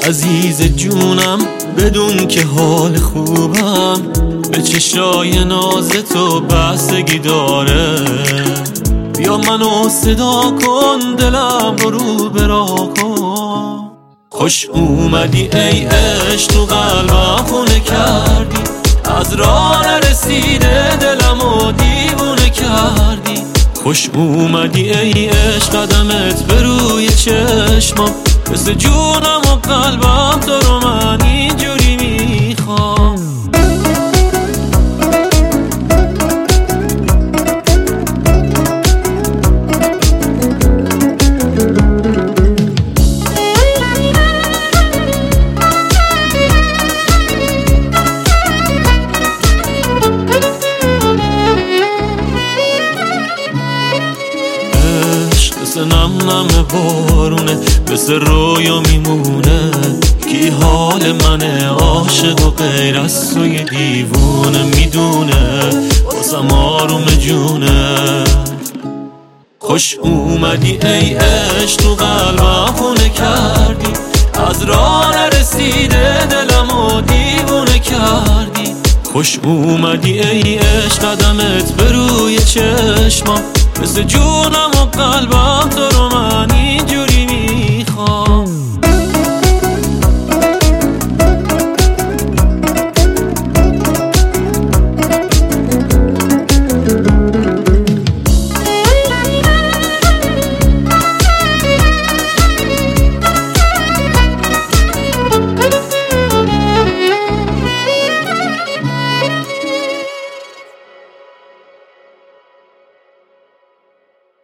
عزیز جونم بدون که حال خوبم به چشای ناز تو بستگی داره. بیا منو صدا کن، دلم رو به راه کن. خوش اومدی ای عشق، تو قلبم خونه کردی. از راه نرسیده دلمو دیوونه کردی. خوش اومدی ای عشق، قدمت به روی چشمم مثل جونم و قلبم تو رو من اینجوری میخوام. مثل نم نم بارونه، مثل رویا میمونه. کی حال منه عاشق و غیر از توی دیوونه میدونه، واسم آروم جونه. خوش اومدی ای عشق، تو قلبم خونه کردی. از راه نرسیده دلمو دیوونه کردی. خوش اومدی ای عشق، قدمت به روی چشمم مثل جونم و قلبم تو رو من اینجوری